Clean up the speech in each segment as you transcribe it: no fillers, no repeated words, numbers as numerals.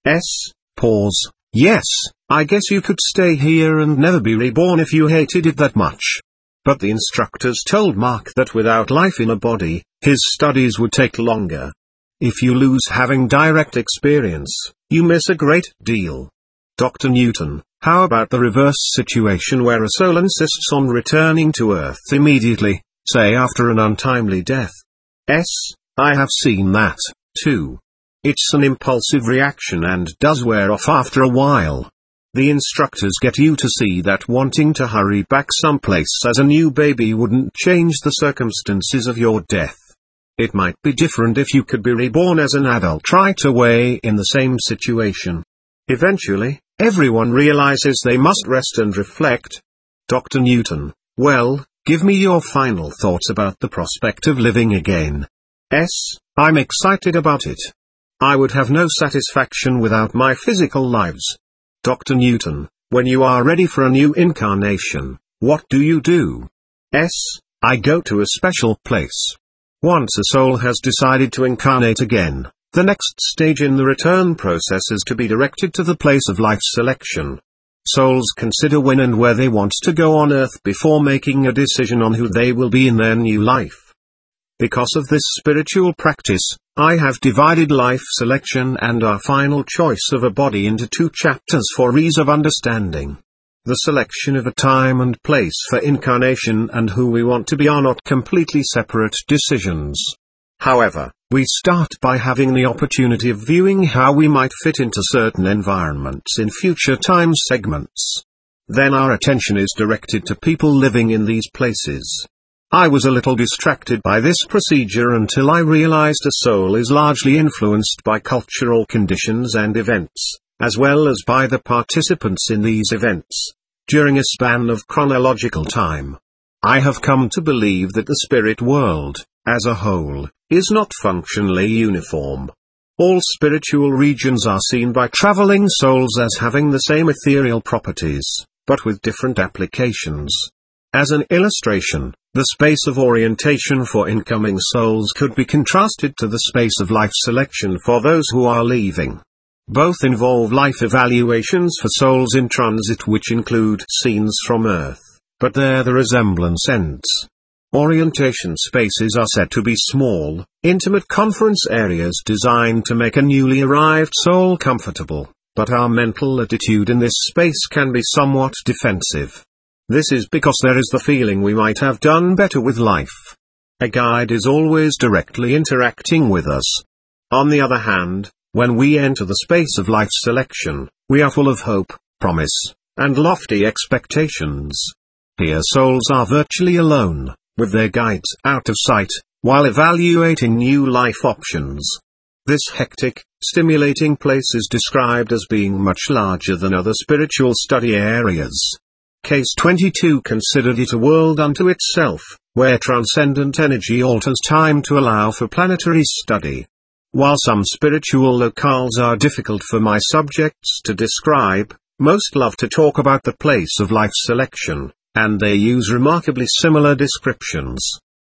S. Pause. Yes, I guess you could stay here and never be reborn if you hated it that much. But the instructors told Mark that without life in a body, his studies would take longer. If you lose having direct experience, you miss a great deal. Dr. Newton, how about the reverse situation where a soul insists on returning to Earth immediately, say after an untimely death? S. I have seen that, too. It's an impulsive reaction and does wear off after a while. The instructors get you to see that wanting to hurry back someplace as a new baby wouldn't change the circumstances of your death. It might be different if you could be reborn as an adult right away in the same situation. Eventually, everyone realizes they must rest and reflect. Dr. Newton, well, give me your final thoughts about the prospect of living again. S. I'm excited about it. I would have no satisfaction without my physical lives. Dr. Newton, when you are ready for a new incarnation, what do you do? S. I go to a special place. Once a soul has decided to incarnate again, the next stage in the return process is to be directed to the place of life selection. Souls consider when and where they want to go on Earth before making a decision on who they will be in their new life. Because of this spiritual practice, I have divided life selection and our final choice of a body into 2 chapters for ease of understanding. The selection of a time and place for incarnation and who we want to be are not completely separate decisions. However, we start by having the opportunity of viewing how we might fit into certain environments in future time segments. Then our attention is directed to people living in these places. I was a little distracted by this procedure until I realized a soul is largely influenced by cultural conditions and events, as well as by the participants in these events, during a span of chronological time. I have come to believe that the spirit world, as a whole, is not functionally uniform. All spiritual regions are seen by traveling souls as having the same ethereal properties, but with different applications. As an illustration, the space of orientation for incoming souls could be contrasted to the space of life selection for those who are leaving. Both involve life evaluations for souls in transit, which include scenes from Earth, but there the resemblance ends. Orientation spaces are said to be small, intimate conference areas designed to make a newly arrived soul comfortable, but our mental attitude in this space can be somewhat defensive. This is because there is the feeling we might have done better with life. A guide is always directly interacting with us. On the other hand, when we enter the space of life selection, we are full of hope, promise, and lofty expectations. Here souls are virtually alone, with their guides out of sight, while evaluating new life options. This hectic, stimulating place is described as being much larger than other spiritual study areas. Case 22 considered it a world unto itself, where transcendent energy alters time to allow for planetary study. While some spiritual locales are difficult for my subjects to describe, most love to talk about the place of life selection, and they use remarkably similar descriptions.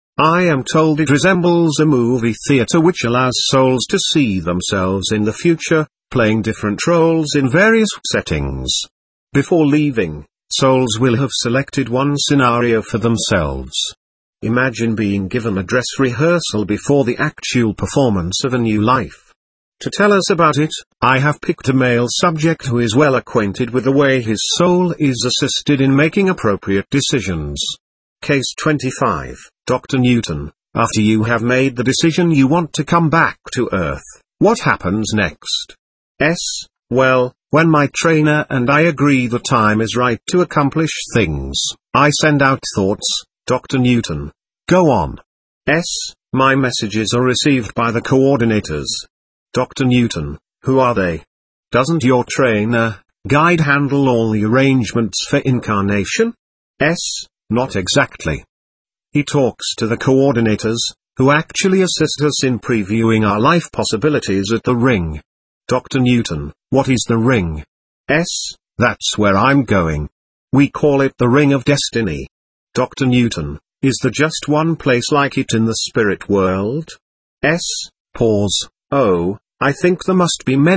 I am told it resembles a movie theater which allows souls to see themselves in the future, playing different roles in various settings. Before leaving, souls will have selected one scenario for themselves. Imagine being given a dress rehearsal before the actual performance of a new life. To tell us about it, I have picked a male subject who is well acquainted with the way his soul is assisted in making appropriate decisions. Case 25, Dr. Newton, after you have made the decision you want to come back to Earth, what happens next? S. Well, when my trainer and I agree the time is right to accomplish things, I send out thoughts. Dr. Newton, go on. S. My messages are received by the coordinators. Dr. Newton, who are they? Doesn't your trainer, guide handle all the arrangements for incarnation? S. Not exactly. He talks to the coordinators, who actually assist us in previewing our life possibilities at the ring. Dr. Newton, what is the ring? S. That's where I'm going. We call it the Ring of Destiny. Dr. Newton, is there just one place like it in the spirit world? S. Pause. Oh, I think there must be many,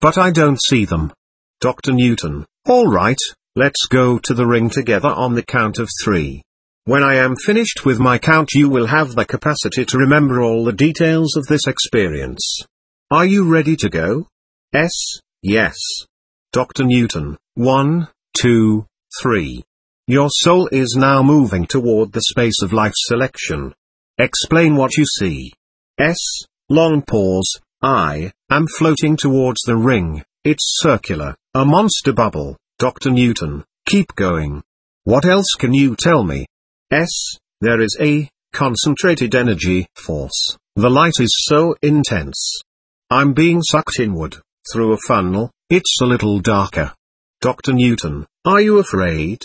but I don't see them. Dr. Newton: alright, let's go to the ring together on the count of 3. When I am finished with my count you will have the capacity to remember all the details of this experience. Are you ready to go? Yes. Dr. Newton: 1, 2, 3. Your soul is now moving toward the space of life selection. Explain what you see. Long pause. I am floating towards the ring. It's circular, a monster bubble. Dr. Newton: keep going. What else can you tell me? There is a concentrated energy force. The light is so intense. I'm being sucked inward, through a funnel. It's a little darker. Dr. Newton: are you afraid?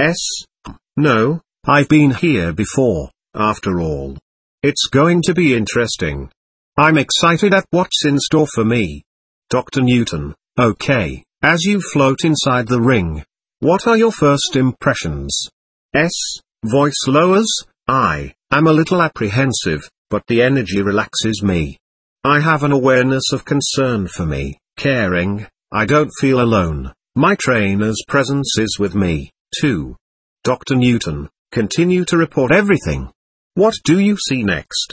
No, I've been here before, after all. It's going to be interesting. I'm excited at what's in store for me. Dr. Newton: okay, as you float inside the ring, what are your first impressions? Voice lowers: I am a little apprehensive, but the energy relaxes me. I have an awareness of concern for me, caring. I don't feel alone. My trainer's presence is with me, too. Dr. Newton: continue to report everything. What do you see next?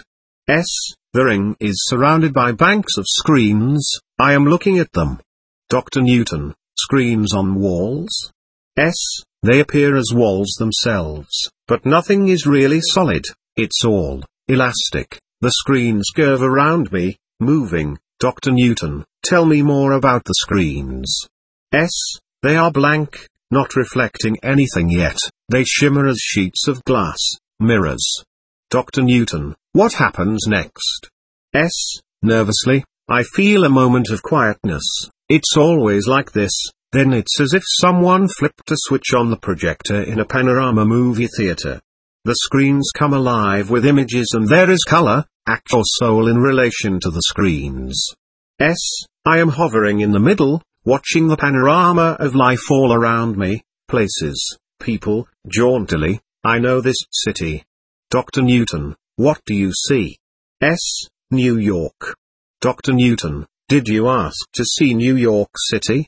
The ring is surrounded by banks of screens. I am looking at them. Dr. Newton: screens on walls? They appear as walls themselves, but nothing is really solid. It's all elastic. The screens curve around me, moving. Dr. Newton: tell me more about the screens. They are blank, not reflecting anything yet. They shimmer as sheets of glass, mirrors. Dr. Newton: what happens next? Nervously, I feel a moment of quietness. It's always like this. Then it's as if someone flipped a switch on the projector in a panorama movie theater. The screens come alive with images and there is color, act or soul in relation to the screens. I am hovering in the middle, watching the panorama of life all around me, places, people, jauntily. I know this city. Dr. Newton: what do you see? New York. Dr. Newton: did you ask to see New York City?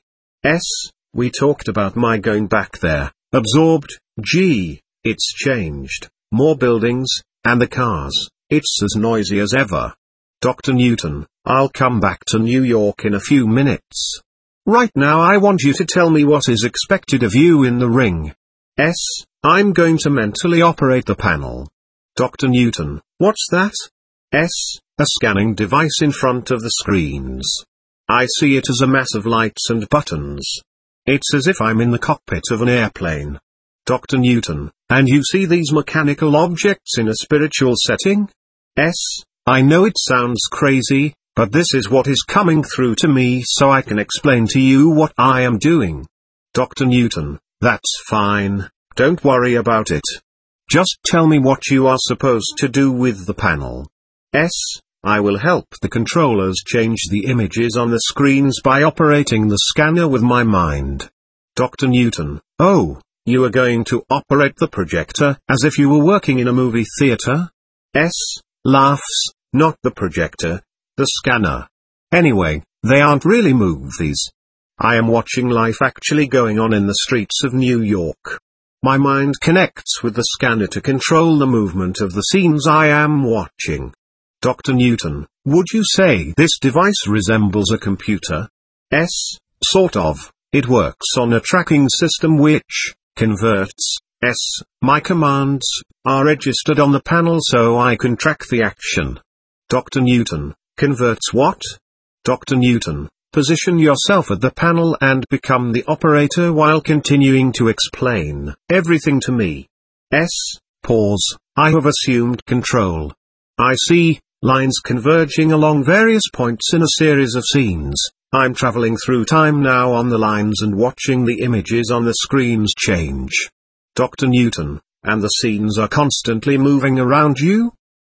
We talked about my going back there. Absorbed. Gee, it's changed. More buildings, and the cars. It's as noisy as ever. Dr. Newton: I'll come back to New York in a few minutes. Right now I want you to tell me what is expected of you in the ring. I'm going to mentally operate the panel. Dr. Newton: what's that? A scanning device in front of the screens. I see it as a mass of lights and buttons. It's as if I'm in the cockpit of an airplane. Dr. Newton: and you see these mechanical objects in a spiritual setting? I know it sounds crazy, but this is what is coming through to me so I can explain to you what I am doing. Dr. Newton: that's fine, don't worry about it. Just tell me what you are supposed to do with the panel. I will help the controllers change the images on the screens by operating the scanner with my mind. Dr. Newton: oh, you are going to operate the projector as if you were working in a movie theater? Laughs: not the projector, the scanner. Anyway, they aren't really movies. I am watching life actually going on in the streets of New York. My mind connects with the scanner to control the movement of the scenes I am watching. Dr. Newton: would you say this device resembles a computer? Sort of. It works on a tracking system which converts. My commands are registered on the panel so I can track the action. Dr. Newton: converts what? Dr. Newton: position yourself at the panel and become the operator while continuing to explain everything to me. Pause. I have assumed control. I see lines converging along various points in a series of scenes. I'm traveling through time now on the lines and watching the images on the screens change. Dr. Newton: and the scenes are constantly moving around you?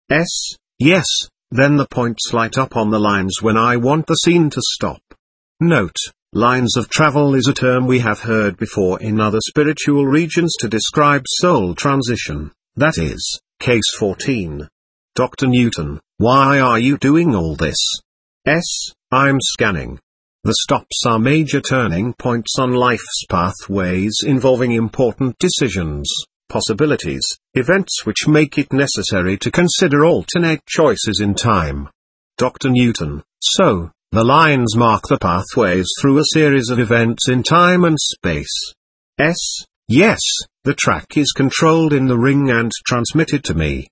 Yes, then the points light up on the lines when I want the scene to stop. Note: lines of travel is a term we have heard before in other spiritual regions to describe soul transition, that is, case 14. Dr. Newton: why are you doing all this? I'm scanning. The stops are major turning points on life's pathways involving important decisions, possibilities, events which make it necessary to consider alternate choices in time. Dr. Newton. So, the lines mark the pathways through a series of events in time and space. Yes, the track is controlled in the ring and transmitted to me.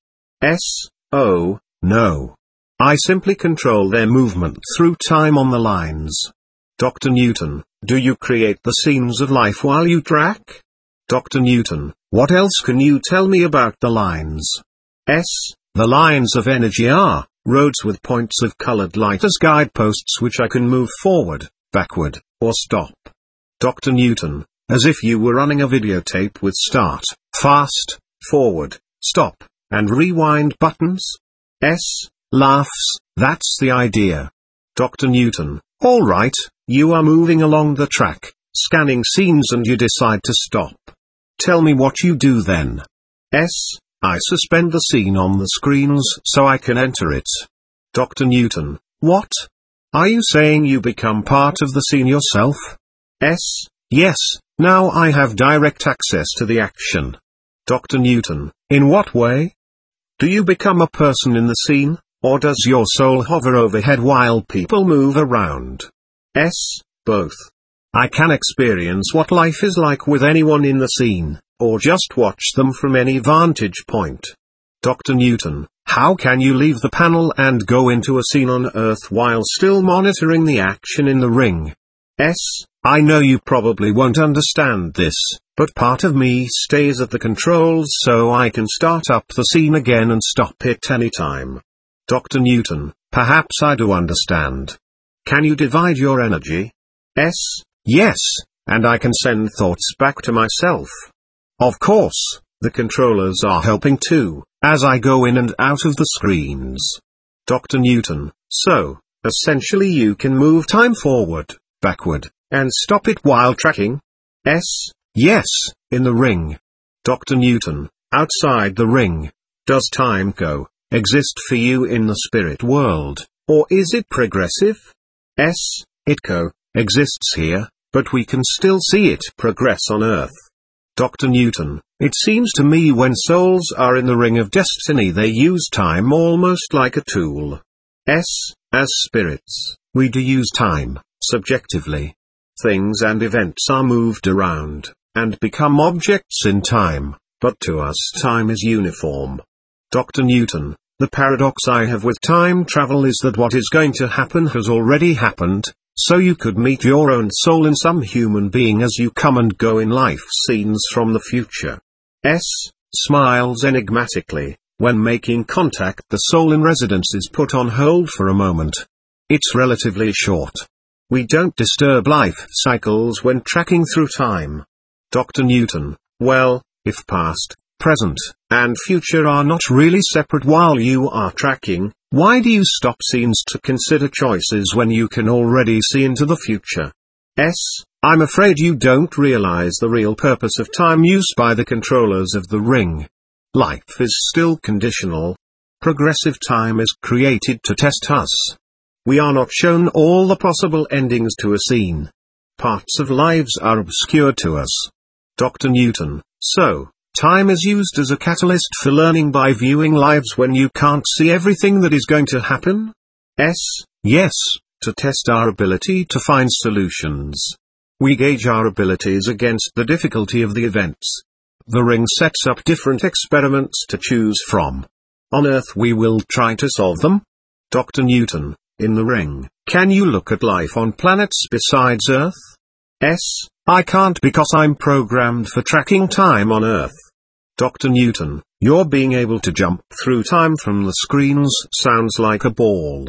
Oh, no. I simply control their movement through time on the lines. Dr. Newton, do you create the scenes of life while you track? Dr. Newton, what else can you tell me about the lines? The lines of energy are roads with points of colored light as guideposts which I can move forward, backward, or stop. Dr. Newton, as if you were running a videotape with start, fast, forward, stop, and rewind buttons? Laughs, that's the idea. Dr. Newton, alright, you are moving along the track, scanning scenes and you decide to stop. Tell me what you do then. I suspend the scene on the screens so I can enter it. Dr. Newton, what? Are you saying you become part of the scene yourself? Yes, now I have direct access to the action. Dr. Newton, in what way? Do you become a person in the scene, or does your soul hover overhead while people move around? Both. I can experience what life is like with anyone in the scene, or just watch them from any vantage point. Dr. Newton, how can you leave the panel and go into a scene on Earth while still monitoring the action in the ring? I know you probably won't understand this, but part of me stays at the controls so I can start up the scene again and stop it anytime. Dr. Newton, perhaps I do understand. Can you divide your energy? Yes, and I can send thoughts back to myself. Of course, the controllers are helping too, as I go in and out of the screens. Dr. Newton, so, essentially you can move time forward, backward, and stop it while tracking? Yes, in the ring. Dr. Newton, outside the ring, does time exist for you in the spirit world, or is it progressive? It exists here, but we can still see it progress on Earth. Dr. Newton, it seems to me when souls are in the ring of destiny they use time almost like a tool. As spirits, we do use time, subjectively. Things and events are moved around, and become objects in time, but to us time is uniform. Dr. Newton, the paradox I have with time travel is that what is going to happen has already happened, so you could meet your own soul in some human being as you come and go in life scenes from the future. Smiles enigmatically. When making contact, the soul in residence is put on hold for a moment. It's relatively short. We don't disturb life cycles when tracking through time. Dr. Newton, well, if past, present, and future are not really separate while you are tracking, why do you stop scenes to consider choices when you can already see into the future? I'm afraid you don't realize the real purpose of time used by the controllers of the ring. Life is still conditional. Progressive time is created to test us. We are not shown all the possible endings to a scene. Parts of lives are obscured to us. Dr. Newton, so, time is used as a catalyst for learning by viewing lives when you can't see everything that is going to happen? Yes, to test our ability to find solutions. We gauge our abilities against the difficulty of the events. The ring sets up different experiments to choose from. On Earth we will try to solve them. Dr. Newton, in the ring, can you look at life on planets besides Earth? I can't because I'm programmed for tracking time on Earth. Dr. Newton, your being able to jump through time from the screens sounds like a ball.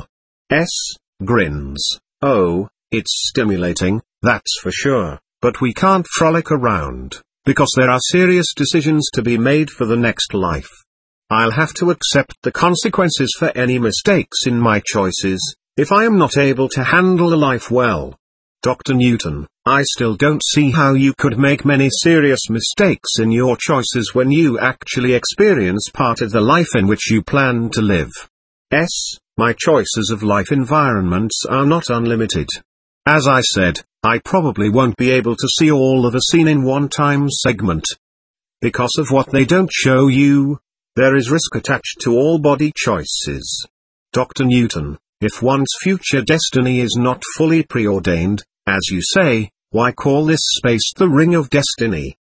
Grins. Oh, it's stimulating, that's for sure, but we can't frolic around, because there are serious decisions to be made for the next life. I'll have to accept the consequences for any mistakes in my choices, if I am not able to handle the life well. Dr. Newton, I still don't see how you could make many serious mistakes in your choices when you actually experience part of the life in which you plan to live. My choices of life environments are not unlimited. As I said, I probably won't be able to see all of a scene in one time segment. Because of what they don't show you, there is risk attached to all body choices. Dr. Newton, if one's future destiny is not fully preordained, as you say, why call this space the ring of destiny?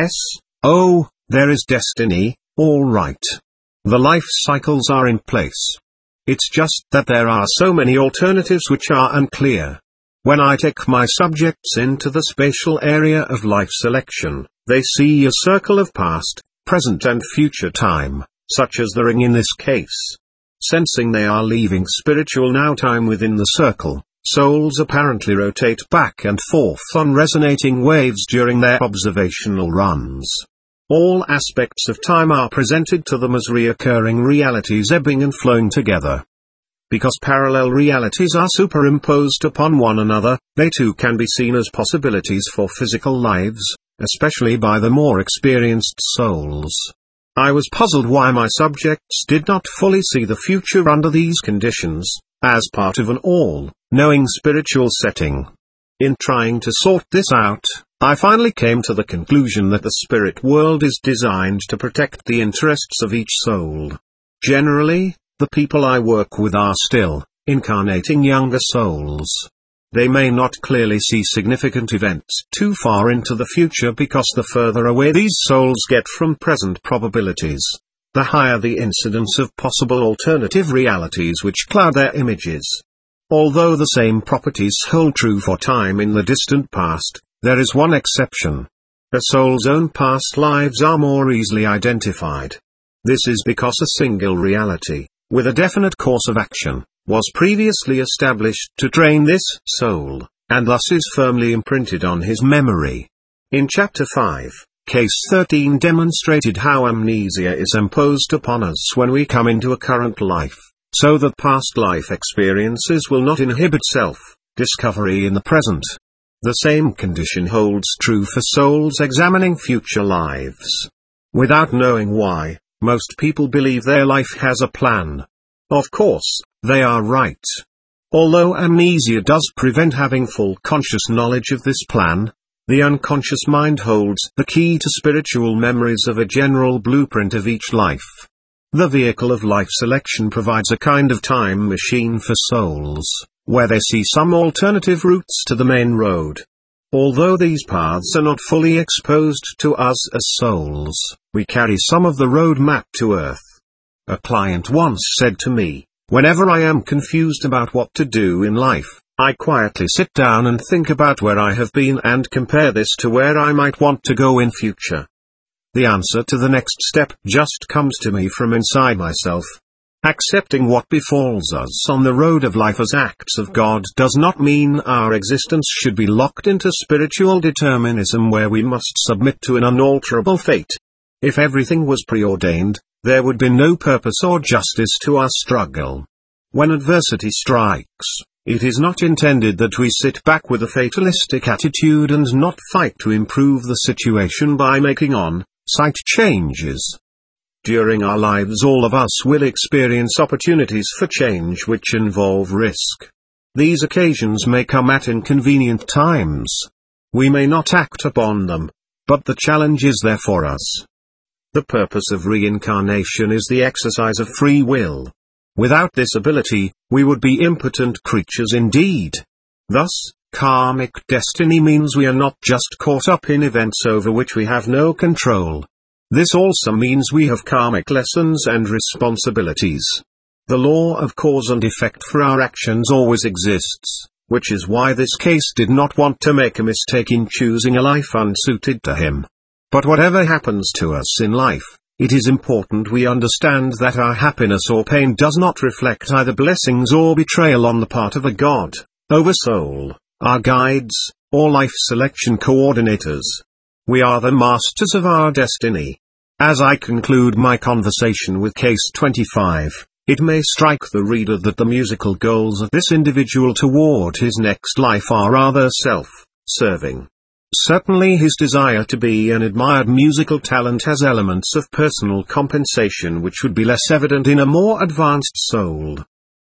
Oh, there is destiny, all right. The life cycles are in place. It's just that there are so many alternatives which are unclear. When I take my subjects into the spatial area of life selection, they see a circle of past, present and future time, such as the ring in this case. Sensing they are leaving spiritual now time within the circle, souls apparently rotate back and forth on resonating waves during their observational runs. All aspects of time are presented to them as reoccurring realities ebbing and flowing together. Because parallel realities are superimposed upon one another, they too can be seen as possibilities for physical lives, especially by the more experienced souls. I was puzzled why my subjects did not fully see the future under these conditions, as part of an all-knowing spiritual setting. In trying to sort this out, I finally came to the conclusion that the spirit world is designed to protect the interests of each soul. Generally, the people I work with are still incarnating younger souls. They may not clearly see significant events too far into the future because the further away these souls get from present probabilities, the higher the incidence of possible alternative realities which cloud their images. Although the same properties hold true for time in the distant past, there is one exception. A soul's own past lives are more easily identified. This is because a single reality, with a definite course of action, was previously established to train this soul, and thus is firmly imprinted on his memory. In Chapter 5, Case 13 demonstrated how amnesia is imposed upon us when we come into a current life, so that past life experiences will not inhibit self-discovery in the present. The same condition holds true for souls examining future lives. Without knowing why, most people believe their life has a plan. Of course, they are right. Although amnesia does prevent having full conscious knowledge of this plan, the unconscious mind holds the key to spiritual memories of a general blueprint of each life. The vehicle of life selection provides a kind of time machine for souls, where they see some alternative routes to the main road. Although these paths are not fully exposed to us as souls, we carry some of the road map to Earth. A client once said to me, "Whenever I am confused about what to do in life, I quietly sit down and think about where I have been and compare this to where I might want to go in future. The answer to the next step just comes to me from inside myself." Accepting what befalls us on the road of life as acts of God does not mean our existence should be locked into spiritual determinism where we must submit to an unalterable fate. If everything was preordained, there would be no purpose or justice to our struggle. When adversity strikes, it is not intended that we sit back with a fatalistic attitude and not fight to improve the situation by making on-site changes. During our lives all of us will experience opportunities for change which involve risk. These occasions may come at inconvenient times. We may not act upon them, but the challenge is there for us. The purpose of reincarnation is the exercise of free will. Without this ability, we would be impotent creatures indeed. Thus, karmic destiny means we are not just caught up in events over which we have no control. This also means we have karmic lessons and responsibilities. The law of cause and effect for our actions always exists, which is why this case did not want to make a mistake in choosing a life unsuited to him. But whatever happens to us in life, it is important we understand that our happiness or pain does not reflect either blessings or betrayal on the part of a God, oversoul, our guides, or life selection coordinators. We are the masters of our destiny. As I conclude my conversation with Case 25, it may strike the reader that the musical goals of this individual toward his next life are rather self-serving. Certainly his desire to be an admired musical talent has elements of personal compensation which would be less evident in a more advanced soul.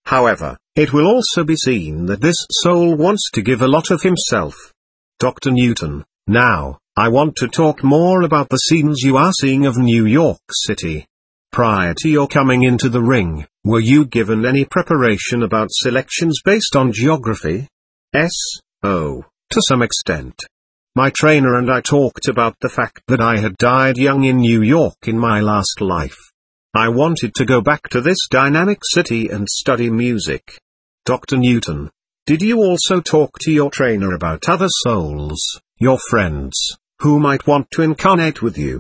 However, it will also be seen that this soul wants to give a lot of himself. Dr. Newton, now, I want to talk more about the scenes you are seeing of New York City. Prior to your coming into the ring, were you given any preparation about selections based on geography? Oh, to some extent. My trainer and I talked about the fact that I had died young in New York in my last life. I wanted to go back to this dynamic city and study music. Dr. Newton, did you also talk to your trainer about other souls, your friends, who might want to incarnate with you?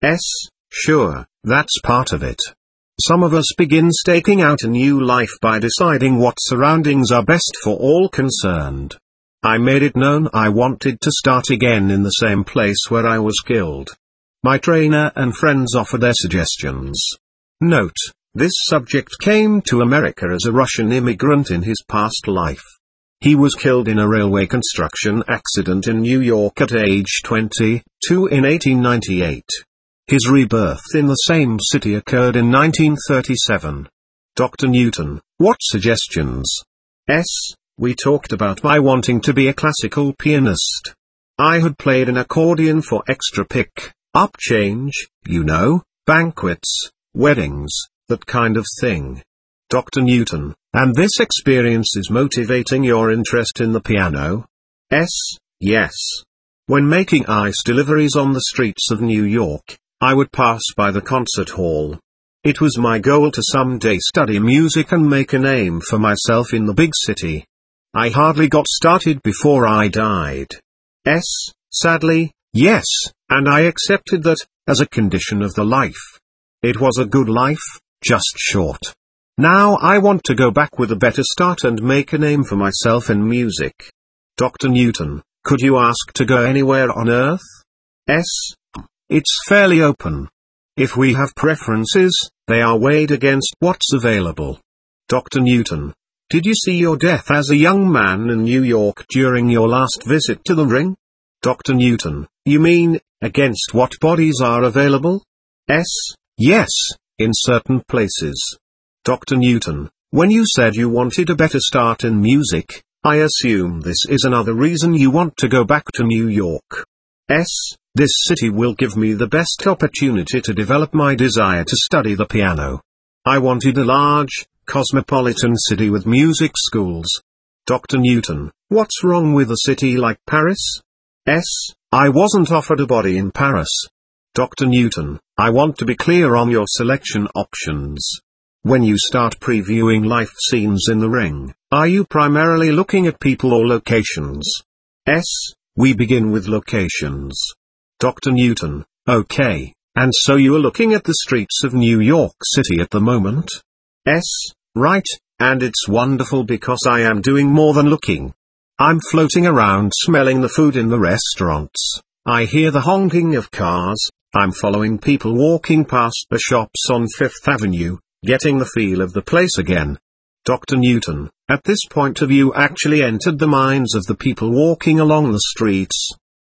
Sure, that's part of it. Some of us begin staking out a new life by deciding what surroundings are best for all concerned. I made it known I wanted to start again in the same place where I was killed. My trainer and friends offered their suggestions. Note, this subject came to America as a Russian immigrant in his past life. He was killed in a railway construction accident in New York at age 22 in 1898. His rebirth in the same city occurred in 1937. Dr. Newton, what suggestions? We talked about my wanting to be a classical pianist. I had played an accordion for extra pick-up change, banquets, weddings, that kind of thing. Dr. Newton, and this experience is motivating your interest in the piano? Yes. When making ice deliveries on the streets of New York, I would pass by the concert hall. It was my goal to someday study music and make a name for myself in the big city. I hardly got started before I died. Sadly, yes, and I accepted that, as a condition of the life. It was a good life, just short. Now I want to go back with a better start and make a name for myself in music. Dr. Newton, could you ask to go anywhere on Earth? It's fairly open. If we have preferences, they are weighed against what's available. Dr. Newton, did you see your death as a young man in New York during your last visit to the ring? Dr. Newton, you mean, against what bodies are available? Yes, in certain places. Dr. Newton, when you said you wanted a better start in music, I assume this is another reason you want to go back to New York. This city will give me the best opportunity to develop my desire to study the piano. I wanted a large, cosmopolitan city with music schools. Dr. Newton, what's wrong with a city like Paris? I wasn't offered a body in Paris. Dr. Newton, I want to be clear on your selection options. When you start previewing life scenes in the ring, are you primarily looking at people or locations? We begin with locations. Dr. Newton, okay, and so you are looking at the streets of New York City at the moment? Right, and it's wonderful because I am doing more than looking. I'm floating around smelling the food in the restaurants. I hear the honking of cars. I'm following people walking past the shops on Fifth Avenue, getting the feel of the place again. Dr. Newton, at this point have you actually entered the minds of the people walking along the streets?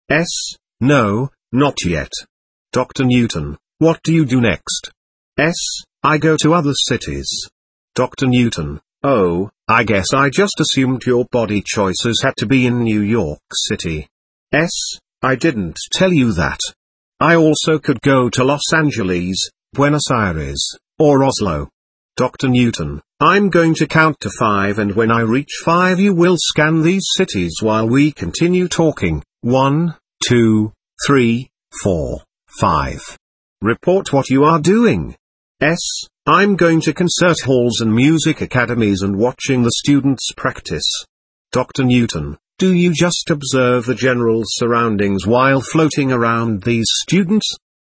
No, not yet. Dr. Newton, what do you do next? I go to other cities. Dr. Newton, oh, I guess I just assumed your body choices had to be in New York City. I didn't tell you that. I also could go to Los Angeles, Buenos Aires, or Oslo. Dr. Newton, I'm going to count to 5 and when I reach 5 you will scan these cities while we continue talking. 1, 2, 3, 4, 5. Report what you are doing. I'm going to concert halls and music academies and watching the students practice. Dr. Newton, do you just observe the general surroundings while floating around these students?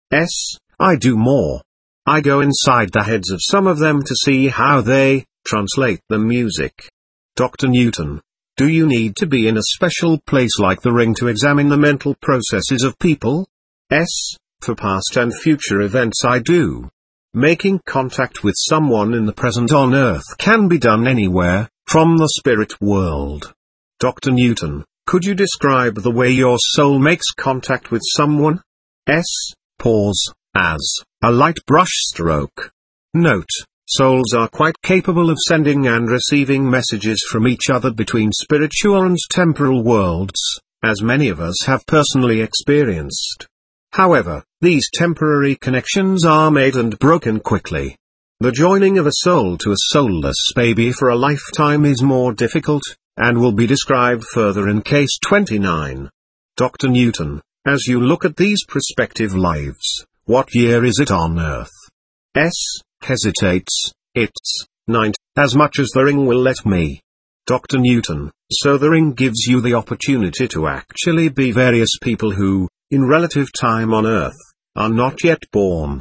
I do more. I go inside the heads of some of them to see how they translate the music. Dr. Newton, do you need to be in a special place like the ring to examine the mental processes of people? For past and future events I do. Making contact with someone in the present on Earth can be done anywhere, from the spirit world. Dr. Newton, could you describe the way your soul makes contact with someone? Pause, as, a light brush stroke. Note, Souls are quite capable of sending and receiving messages from each other between spiritual and temporal worlds, as many of us have personally experienced. However, these temporary connections are made and broken quickly. The joining of a soul to a soulless baby for a lifetime is more difficult, and will be described further in case 29. Dr. Newton, as you look at these prospective lives, what year is it on Earth? Hesitates, it's 9, as much as the ring will let me. Dr. Newton, so the ring gives you the opportunity to actually be various people who, in relative time on Earth, are not yet born.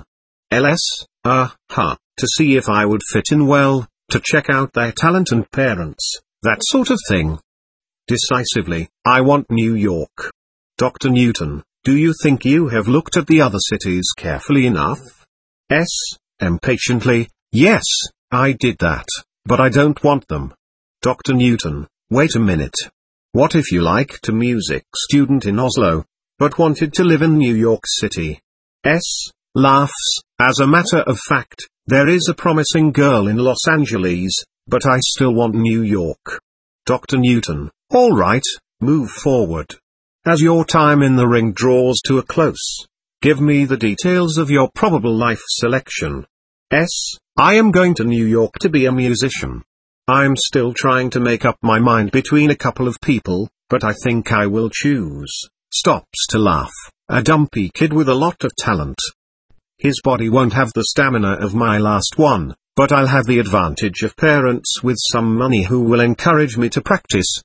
To see if I would fit in well, to check out their talent and parents, that sort of thing. Decisively, I want New York. Dr. Newton, do you think you have looked at the other cities carefully enough? Impatiently, yes, I did that, but I don't want them. Dr. Newton, wait a minute. What if you liked a music student in Oslo, but wanted to live in New York City? Laughs, as a matter of fact, there is a promising girl in Los Angeles, but I still want New York. Dr. Newton, all right, move forward. As your time in the ring draws to a close, give me the details of your probable life selection. I am going to New York to be a musician. I'm still trying to make up my mind between a couple of people, but I think I will choose. Stops to laugh, a dumpy kid with a lot of talent. His body won't have the stamina of my last one, but I'll have the advantage of parents with some money who will encourage me to practice.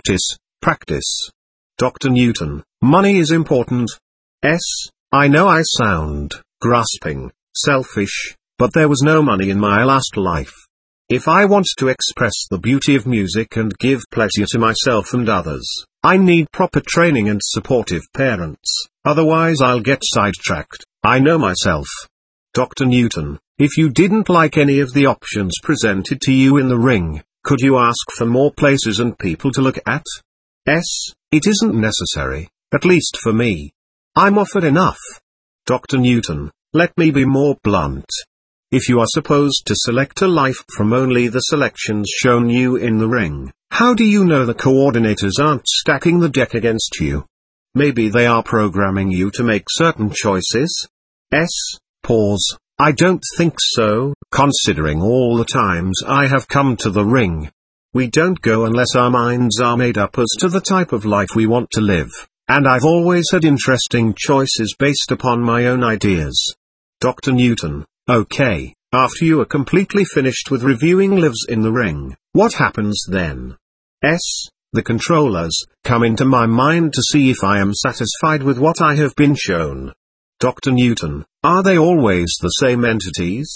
Dr. Newton, money is important. I know I sound grasping, selfish, but there was no money in my last life. If I want to express the beauty of music and give pleasure to myself and others, I need proper training and supportive parents, otherwise I'll get sidetracked. I know myself. Dr. Newton, if you didn't like any of the options presented to you in the ring, could you ask for more places and people to look at? It isn't necessary, at least for me. I'm offered enough. Dr. Newton, let me be more blunt. If you are supposed to select a life from only the selections shown you in the ring, how do you know the coordinators aren't stacking the deck against you? Maybe they are programming you to make certain choices? Pause. I don't think so, considering all the times I have come to the ring. We don't go unless our minds are made up as to the type of life we want to live, and I've always had interesting choices based upon my own ideas. Dr. Newton, okay, after you are completely finished with reviewing lives in the ring, what happens then? The controllers come into my mind to see if I am satisfied with what I have been shown. Dr. Newton, are they always the same entities?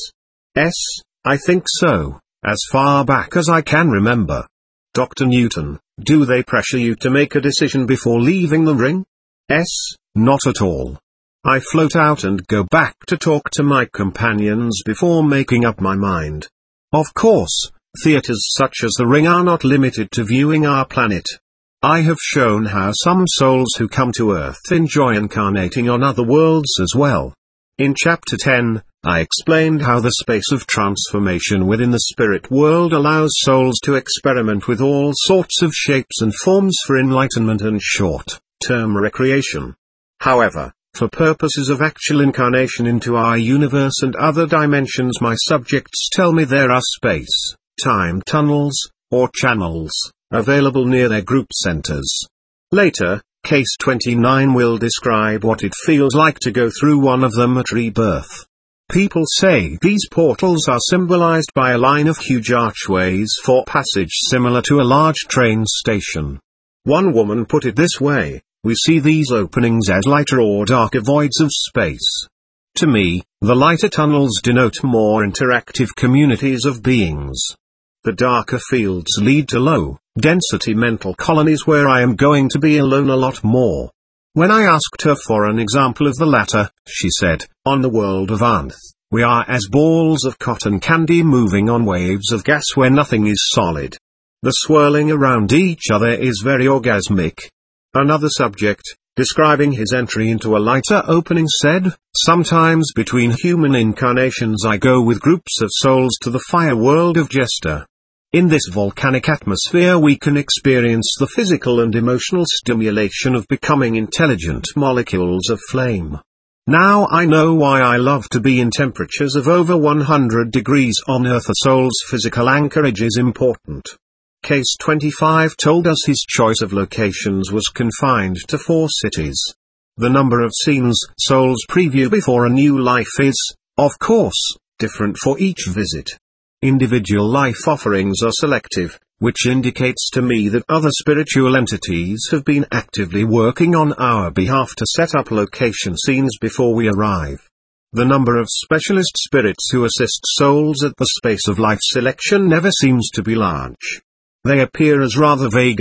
I think so, as far back as I can remember. Dr. Newton, do they pressure you to make a decision before leaving the ring? Not at all. I float out and go back to talk to my companions before making up my mind. Of course, theaters such as the ring are not limited to viewing our planet. I have shown how some souls who come to Earth enjoy incarnating on other worlds as well. In Chapter 10, I explained how the space of transformation within the spirit world allows souls to experiment with all sorts of shapes and forms for enlightenment and short-term recreation. However, for purposes of actual incarnation into our universe and other dimensions, my subjects tell me there are space-time tunnels, or channels, available near their group centers. Later, Case 29 will describe what it feels like to go through one of them at rebirth. People say these portals are symbolized by a line of huge archways for passage similar to a large train station. One woman put it this way: we see these openings as lighter or darker voids of space. To me, the lighter tunnels denote more interactive communities of beings. The darker fields lead to low-density mental colonies where I am going to be alone a lot more. When I asked her for an example of the latter, she said, on the world of Anth, we are as balls of cotton candy moving on waves of gas where nothing is solid. The swirling around each other is very orgasmic. Another subject, describing his entry into a lighter opening said, "Sometimes between human incarnations I go with groups of souls to the fire world of Jester. In this volcanic atmosphere we can experience the physical and emotional stimulation of becoming intelligent molecules of flame. Now I know why I love to be in temperatures of over 100 degrees on Earth. A soul's physical anchorage is important." Case 25 told us his choice of locations was confined to 4 cities. The number of scenes souls preview before a new life is, of course, different for each visit. Individual life offerings are selective, which indicates to me that other spiritual entities have been actively working on our behalf to set up location scenes before we arrive. The number of specialist spirits who assist souls at the space of life selection never seems to be large. They appear as rather vague